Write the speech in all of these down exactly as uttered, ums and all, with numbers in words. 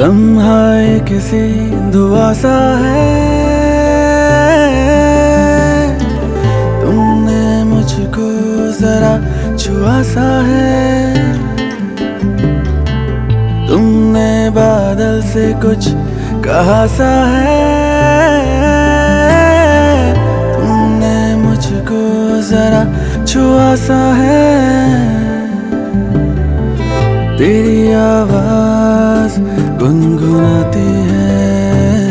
लम्हा ये किसी दुआ सा है, तुमने मुझको जरा छुआ सा है। तुमने बादल से कुछ कहा सा है, तुमने मुझको जरा छुआ सा है। तेरी आवाज गुनगुनाती है,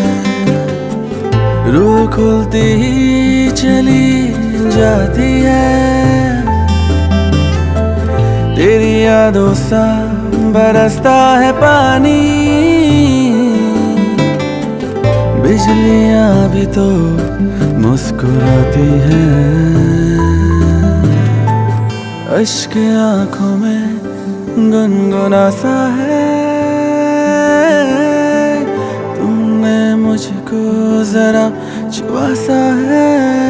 रूह खुलती ही चली जाती है। तेरी यादों सा बरसता है पानी, बिजलियां भी तो मुस्कुराती हैं। अश्क आंखों में गुनगुना सा है, तुमने मुझको जरा छुआ सा है।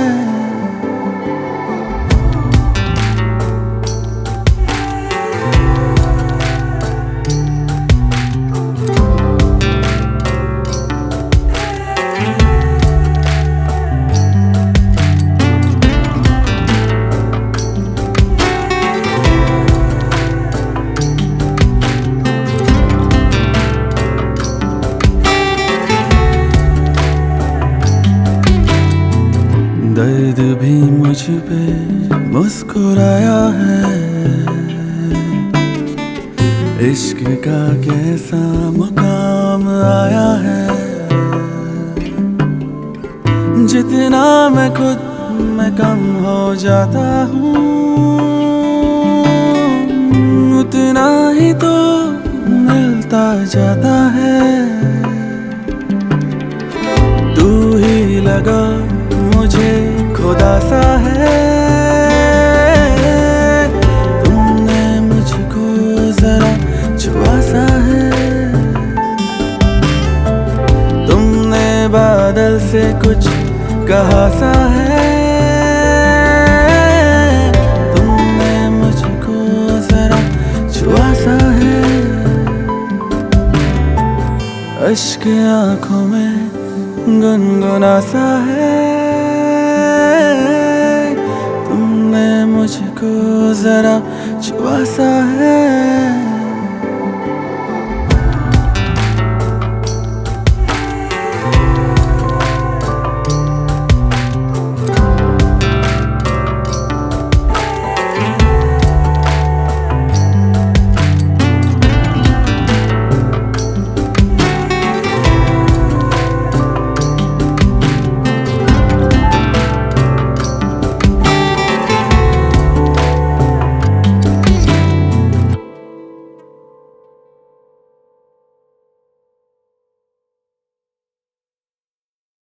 दर्द भी मुझ पे मुस्कुराया है, इश्क का कैसा मुकाम आया है। जितना मैं खुद में कम हो जाता हूँ, उतना ही तो मिलता जाता है। तू ही लगा मुझे खुदा सा है, तुमने मुझको जरा छुआ सा है। तुमने बादल से कुछ कहा सा है, तुमने मुझको जरा छुआ सा है। अश्क आंखों में गुनगुना सा है, तुमने मुझको जरा छुआ सा है।